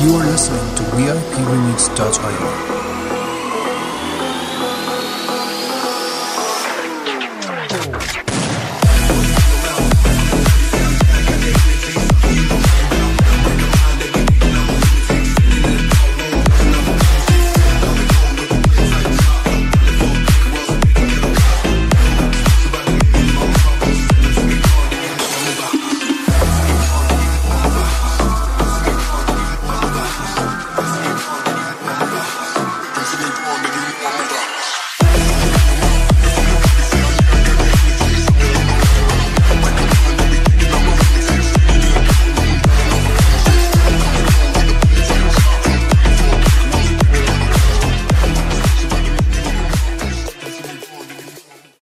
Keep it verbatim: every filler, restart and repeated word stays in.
You are listening to V I P remix dot I O.